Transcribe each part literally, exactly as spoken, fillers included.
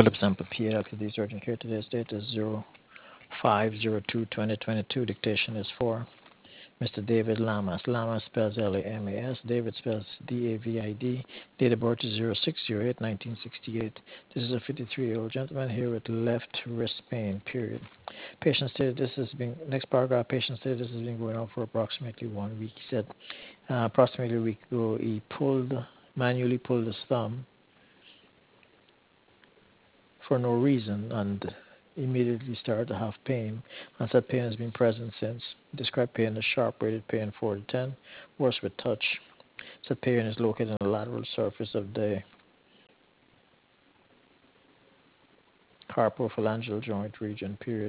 Philip Sample P A, Doctor D's urgent care. Today's date is zero five zero two twenty twenty-two. Dictation is for Mister David Lamas. Lamas spells L A M A S. David spells D A V I D. Date of birth is zero six zero eight nineteen sixty-eight. This is a fifty-three-year-old gentleman here with left wrist pain, period. Patient stated this has been, next paragraph, patient stated this has been going on for approximately one week. He said uh, approximately a week ago he pulled, manually pulled his thumb for no reason and immediately started to have pain, and said pain has been present since. Described pain as sharp rated pain four to ten, worse with touch. Said pain is located on the lateral surface of the carpophalangeal joint region, period.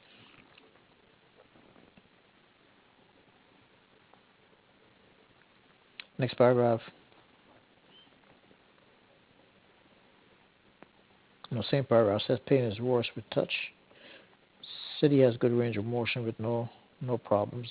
Next paragraph. No, same paragraph says pain is worse with touch. Said he has good range of motion with no no problems.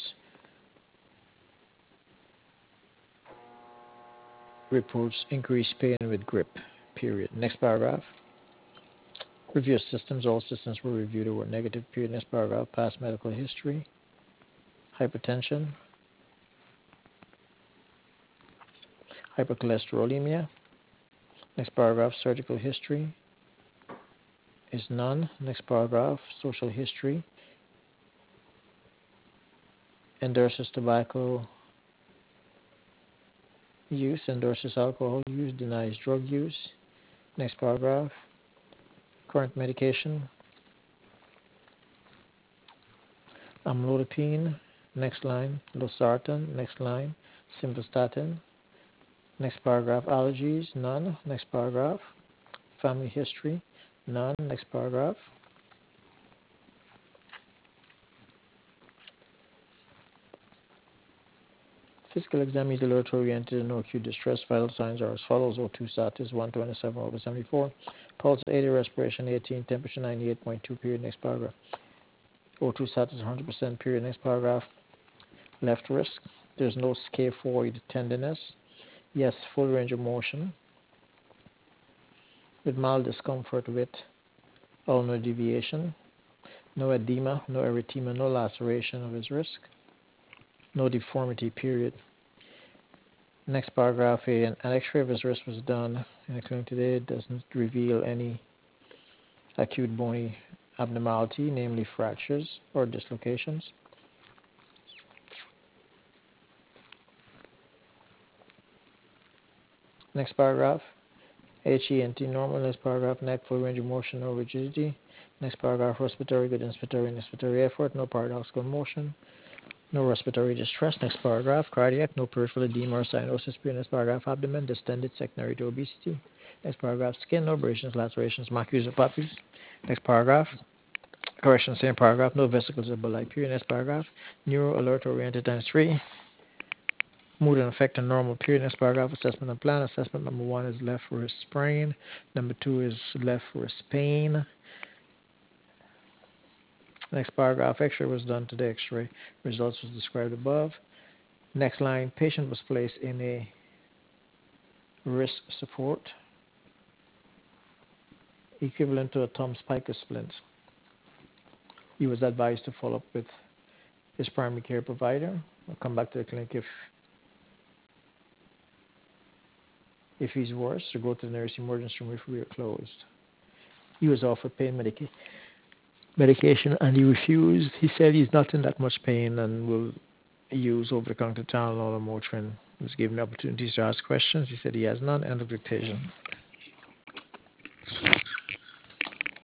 Reports increased pain with grip, period. Next paragraph. Review of systems. All systems were reviewed or were negative, period. Next paragraph. Past medical history. Hypertension. Hypercholesterolemia. Next paragraph. Surgical history is none. Next paragraph. Social history. Endorses tobacco use. Endorses alcohol use. Denies drug use. Next paragraph. Current medication. Amlodipine. Next line. Losartan. Next line. Simvastatin. Next paragraph. Allergies. None. Next paragraph. Family history. None. Next paragraph. Physical exam is alert oriented and no acute distress. Vital signs are as follows: O two status one twenty-seven over seventy-four, pulse eighty, respiration eighteen, temperature ninety-eight point two. Period. Next paragraph. O two status one hundred percent. Period. Next paragraph. Left wrist. There's no scaphoid tenderness. Yes, full range of motion with mild discomfort with ulnar deviation. No edema, no erythema, no laceration of his wrist. No deformity, period. Next paragraph, a, an X-ray of his wrist was done in a clinic today. It doesn't reveal any acute bony abnormality, namely fractures or dislocations. Next paragraph, H E N T normal. Next paragraph, neck full range of motion, no rigidity. Next paragraph, respiratory, good inspiratory and expiratory effort, no paradoxical motion. No respiratory distress. Next paragraph. Cardiac. No peripheral edema or cyanosis. Next paragraph. Abdomen distended secondary to obesity. Next paragraph. Skin. No abrasions, lacerations, macules, or puppies. Next paragraph. Correction. Same paragraph. No vesicles or bulli. Period. Next paragraph. Neuro alert oriented times three. Mood and affect and normal. Period. Next paragraph. Assessment and plan. Assessment number one is left wrist sprain. Number two is left wrist pain. Next paragraph, X-ray was done today. X-ray results was described above. Next line, patient was placed in a wrist support equivalent to a thumb spica splint. He was advised to follow up with his primary care provider. I'll come back to the clinic if if he's worse, or go to the nearest emergency room if we are closed. He was offered pain medication. medication and he refused. He said he's not in that much pain and will use over-the-counter Tylenol or Motrin. He was given opportunities to ask questions. He said he has none. End of dictation.